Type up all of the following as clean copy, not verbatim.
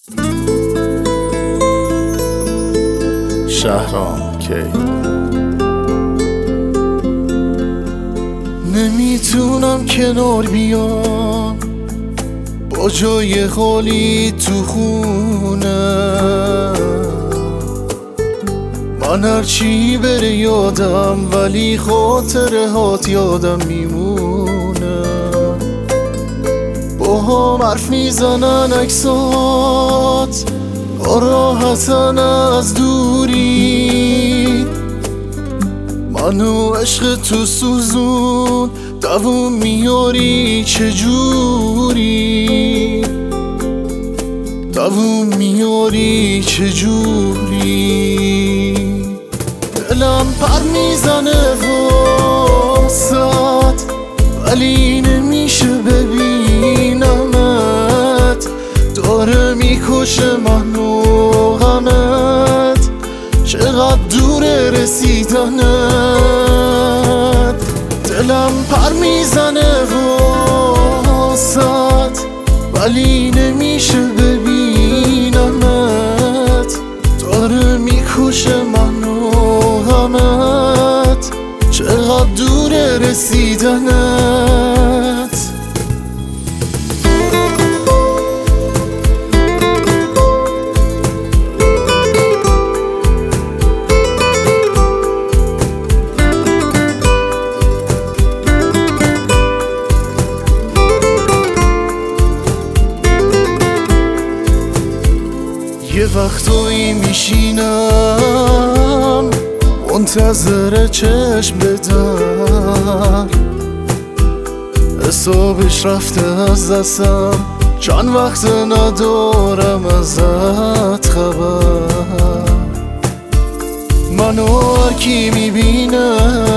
شهرام کی نمیتونم کنار بیام با جای خالی تو خونه، من هرچی بره یادم ولی خاطره هات یادم میمونه. با هم حرف میزنن عکسات راحتن از دوری، منو عشق تو سوزون دووم میاری چجوری، دووم میاری چجوری. دلم پر میزنه واسد ولی نمیشه ببینمت، داره میکشه منو غمت، چقدر دوره رسیدنت. دلم پر میزنه واسد ولی نمیشه ببینمت، داره میکشه منو غمت، چقدر دوره رسیدنت. یه وقتایی میشینم منتظر چشم بدم، حسابش رفته از دستم، چند وقت ندارم ازت خبر. منو هرکی میبینه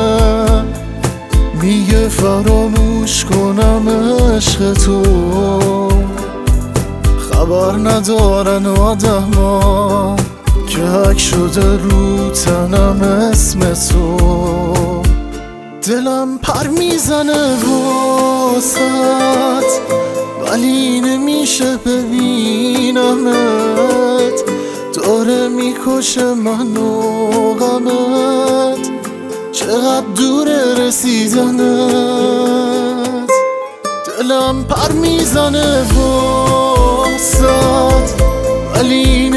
میگه فراموش کنم عشق تو، خبر ندارن آدما که حک شده رو تنم اسم تو. دلم پر میزنه واسط ولی نمیشه ببینمت، داره میکشه منو غمت، چقدر دوره رسیدنت. دلم پر میزنه واسط ولی